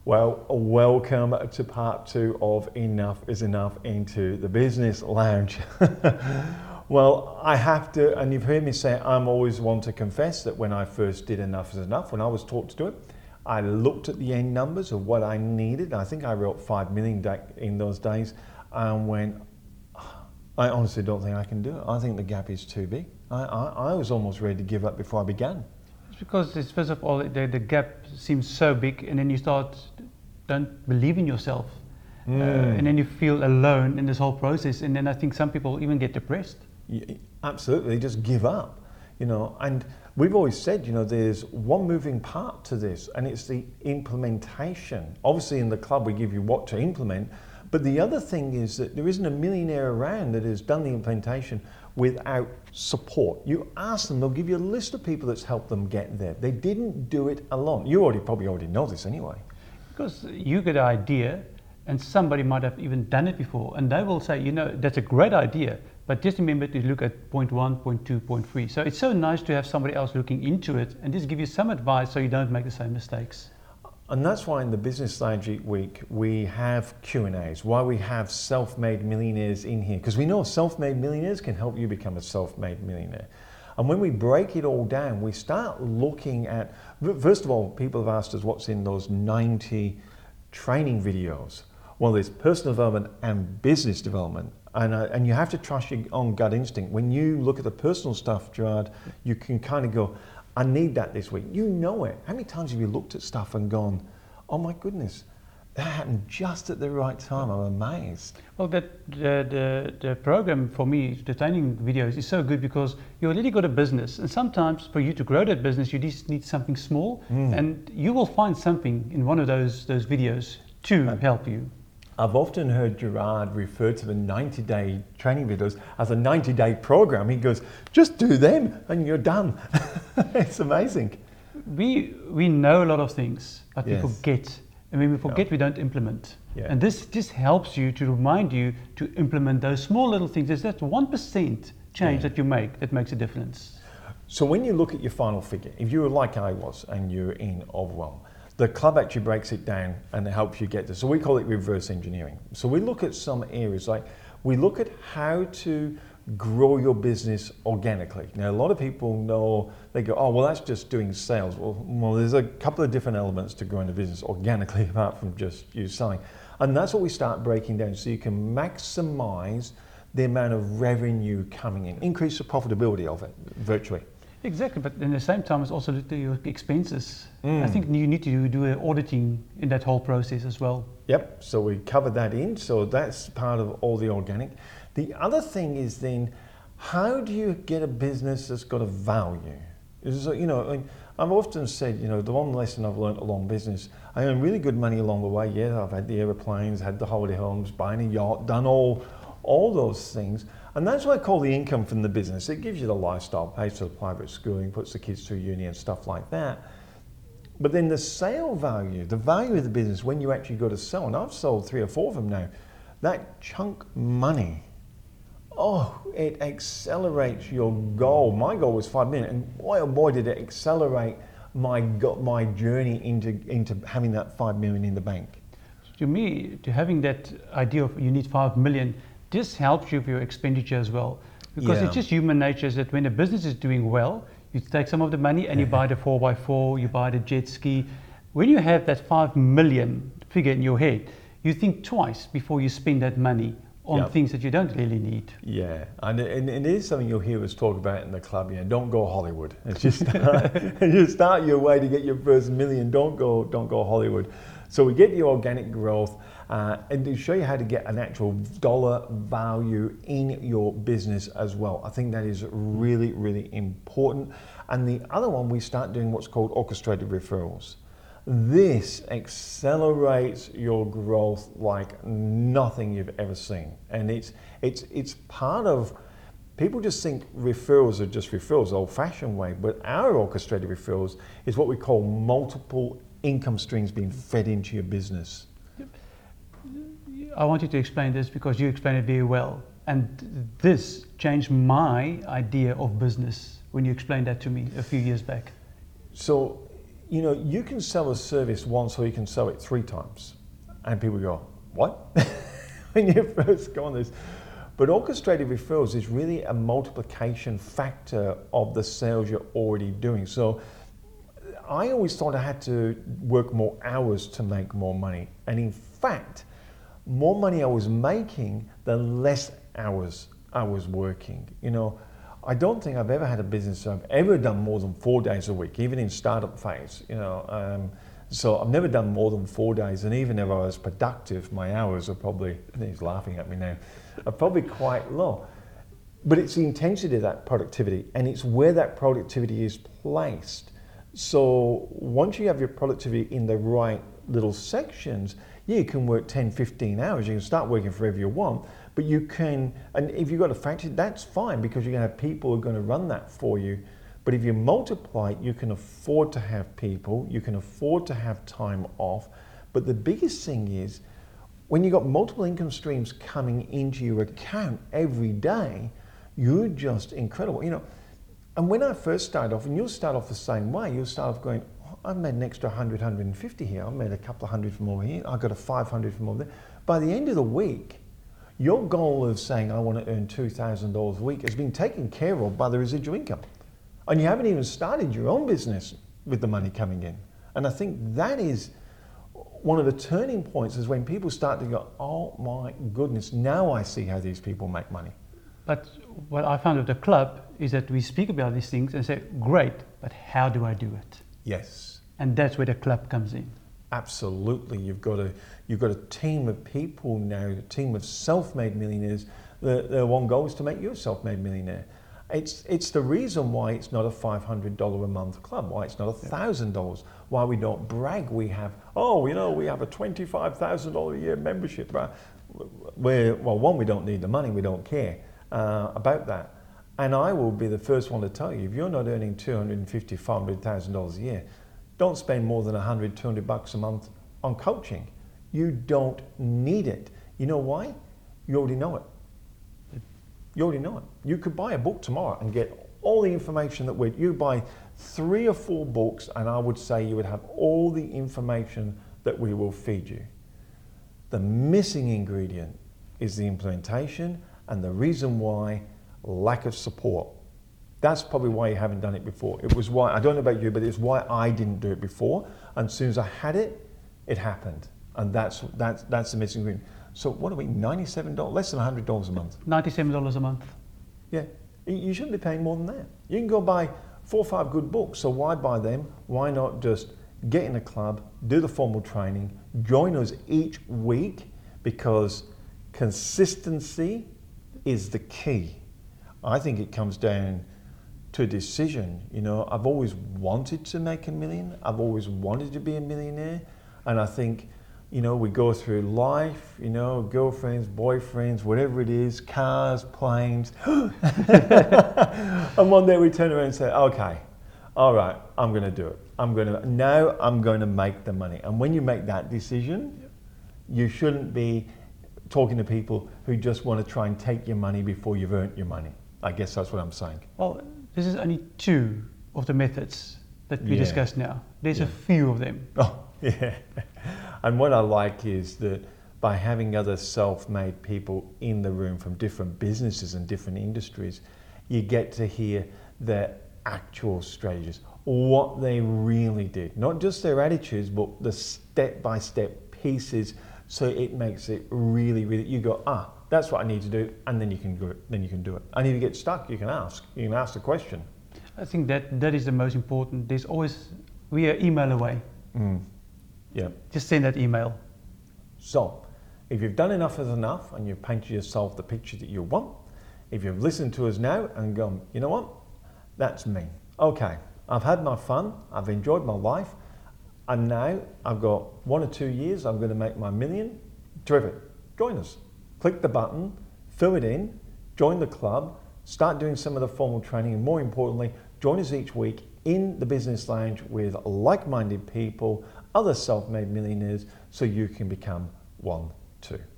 Well, welcome to part 2 of Enough is Enough into the Business Lounge. Well, I have to, and you've heard me say, I'm always one to confess that when I first did Enough is Enough, when I was taught to do it, I looked at the end numbers of what I needed. I think I wrote 5 million in those days and went, I honestly don't think I can do it. I think the gap is too big. I was almost ready to give up before I began. It's because it's, first of all, the gap seems so big, and then you don't believe in yourself. And then you feel alone in this whole process, and then I think some people even get depressed. Yeah, absolutely, just give up, and we've always said, there's one moving part to this, and it's the implementation. Obviously in the club we give you what to implement, but the other thing is that there isn't a millionaire around that has done the implementation without support. You ask them, they'll give you a list of people that's helped them get there. They didn't do it alone. You probably already know this anyway. Because you get an idea, and somebody might have even done it before, and they will say, that's a great idea, but just remember to look at point 1, point 2, point 3. So it's so nice to have somebody else looking into it and just give you some advice so you don't make the same mistakes. And that's why in the Business Lounge Week we have Q&As, why we have self-made millionaires in here, because we know self-made millionaires can help you become a self-made millionaire. And when we break it all down, we start looking at, first of all, people have asked us what's in those 90 training videos. Well, there's personal development and business development. And you have to trust your own gut instinct. When you look at the personal stuff, Gerard, you can kind of go, I need that this week. You know it. How many times have you looked at stuff and gone, oh my goodness, that happened just at the right time. I'm amazed. Well, the program for me, the training videos, is so good because you already got a business. And sometimes for you to grow that business, you just need something small. And you will find something in one of those videos to help you. I've often heard Gerard refer to the 90-day training videos as a 90-day program. He goes, just do them and you're done. It's amazing. We know a lot of things, but we forget. And when we forget, we don't implement. And this just helps you to remind you to implement those small little things. There's that 1% change that you make that makes a difference. So when you look at your final figure, if you were like I was and you're in overwhelm, the club actually breaks it down and it helps you get there. So we call it reverse engineering. So we look at some areas, like we look at how to grow your business organically. Now, a lot of people know, they go, oh, well, that's just doing sales. Well, there's a couple of different elements to growing a business organically apart from just you selling. And that's what we start breaking down so you can maximize the amount of revenue coming in, increase the profitability of it virtually. Exactly, but at the same time, it's also your expenses. I think you need to do an auditing in that whole process as well. Yep, so we covered that in, so that's part of all the organic. The other thing is then, how do you get a business that's got a value? I've often said, the one lesson I've learned along business, I earned really good money along the way. Yeah, I've had the aeroplanes, had the holiday homes, buying a yacht, done all those things. And that's what I call the income from the business. It gives you the lifestyle, pays for the private schooling, puts the kids through uni and stuff like that. But then the sale value, the value of the business when you actually go to sell, and I've sold 3 or 4 of them now, that chunk money, it accelerates your goal. My goal was 5 million, and boy, oh boy, did it accelerate my journey into having that 5 million in the bank. To me, to having that idea of you need 5 million, this helps you with your expenditure as well, because it's just human nature that when a business is doing well, you take some of the money and you buy the 4x4, you buy the jet ski. When you have that 5 million figure in your head, you think twice before you spend that money on things that you don't really need. Yeah, and it is something you'll hear us talk about in the club. Don't go Hollywood. It's just you start your way to get your first million. Don't go Hollywood. So we get the organic growth and to show you how to get an actual dollar value in your business as well. I think that is really, really important. And the other one, we start doing what's called orchestrated referrals. This accelerates your growth like nothing you've ever seen. And it's part of, people just think referrals are just referrals, the old-fashioned way, but our orchestrated referrals is what we call multiple income streams being fed into your business. I want you to explain this because you explain it very well. And this changed my idea of business when you explained that to me a few years back. So you know, you can sell a service once or you can sell it 3 times. And people go, what? When you first go on this. But orchestrated referrals is really a multiplication factor of the sales you're already doing. So I always thought I had to work more hours to make more money. And in fact, more money I was making, the less hours I was working. You know, I don't think I've ever had a business I've ever done more than 4 days a week, even in startup phase, you know. So I've never done more than 4 days, and even if I was productive, my hours are probably, he's laughing at me now, are probably quite low. But it's the intensity of that productivity, and it's where that productivity is placed. So once you have your productivity in the right little sections, yeah, you can work 10, 15 hours. You can start working for whatever you want, but you can, and if you've got a factory, that's fine because you're going to have people who are going to run that for you. But if you multiply it, you can afford to have people, you can afford to have time off. But the biggest thing is, when you've got multiple income streams coming into your account every day, you're just incredible. You know, and when I first started off, and you'll start off the same way, you'll start off going, oh, I've made an extra 100, 150 here, I've made a couple of hundred from over here, I've got a 500 from over there. By the end of the week, your goal of saying, I want to earn $2,000 a week has been taken care of by the residual income. And you haven't even started your own business with the money coming in. And I think that is one of the turning points, is when people start to go, oh my goodness, now I see how these people make money. But what I found with the club is that we speak about these things and say, great, but how do I do it? Yes. And that's where the club comes in. Absolutely. You've got a team of people now, a team of self-made millionaires. Their one goal is to make you a self-made millionaire. It's the reason why it's not a $500 a month club, why it's not $1,000, why we don't brag. We have, oh, you know, we have a $25,000 a year membership. Well, one, we don't need the money, we don't care about that. And I will be the first one to tell you, if you're not earning $250,000, $500,000 a year, don't spend more than $100, $200 a month on coaching. You don't need it. You know why? You already know it. You already know it. You could buy a book tomorrow and get all the information that you buy 3 or 4 books, and I would say you would have all the information that we will feed you. The missing ingredient is the implementation, and the reason why, lack of support. That's probably why you haven't done it before. It was why, I don't know about you, but it's why I didn't do it before. And as soon as I had it, it happened. And that's the missing ingredient. So what are we, $97, less than $100 a month? $97 a month. Yeah, you shouldn't be paying more than that. You can go buy 4 or 5 good books, so why buy them? Why not just get in a club, do the formal training, join us each week, because consistency is the key. I think it comes down to a decision. You know, I've always wanted to make $1 million. I've always wanted to be a millionaire. And I think, you know, we go through life, you know, girlfriends, boyfriends, whatever it is, cars, planes. And one day we turn around and say, okay, all right, I'm going to do it. Now I'm going to make the money. And when you make that decision, you shouldn't be talking to people who just want to try and take your money before you've earned your money. I guess that's what I'm saying. Well, this is only 2 of the methods that we discussed now. There's a few of them. Oh, yeah. And what I like is that by having other self-made people in the room from different businesses and different industries, you get to hear their actual strategies, what they really did. Not just their attitudes, but the step-by-step pieces. So it makes it really, really, you go, that's what I need to do, and then you can do it. And if you get stuck, you can ask the question. I think that is the most important. We are email away. Yeah. Just send that email. So, if you've done enough is enough, and you've painted yourself the picture that you want, if you've listened to us now and gone, you know what, that's me. Okay, I've had my fun, I've enjoyed my life, and now I've got 1 or 2 years, I'm going to make my $1 million. Terrific. Join us. Click the button, fill it in, join the club, start doing some of the formal training, and more importantly, join us each week in the Business Lounge with like-minded people, other self-made millionaires, so you can become one too.